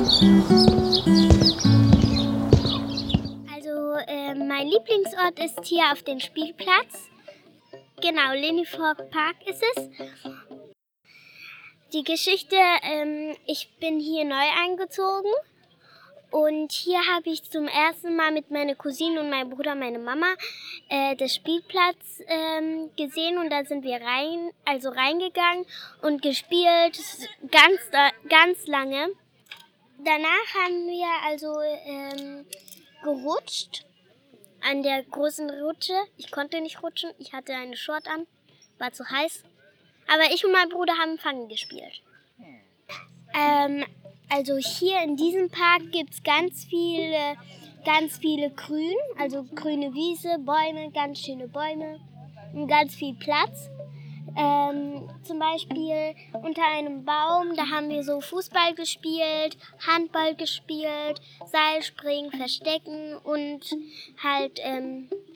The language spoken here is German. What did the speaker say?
Also mein Lieblingsort ist hier auf dem Spielplatz. Genau, Linnyfork Park ist es. Die Geschichte, ich bin hier neu eingezogen und hier habe ich zum ersten Mal mit meiner Cousine und meinem Bruder, meine Mama, den Spielplatz gesehen und da sind wir reingegangen und gespielt, ganz lange. Danach haben wir gerutscht an der großen Rutsche. Ich konnte nicht rutschen, ich hatte eine Short an, war zu heiß. Aber ich und mein Bruder haben Fangen gespielt. Also hier in diesem Park gibt es ganz viele Grün, also grüne Wiese, Bäume, ganz schöne Bäume und ganz viel Platz. Zum Beispiel unter einem Baum, da haben wir so Fußball gespielt, Handball gespielt, Seilspringen, Verstecken und halt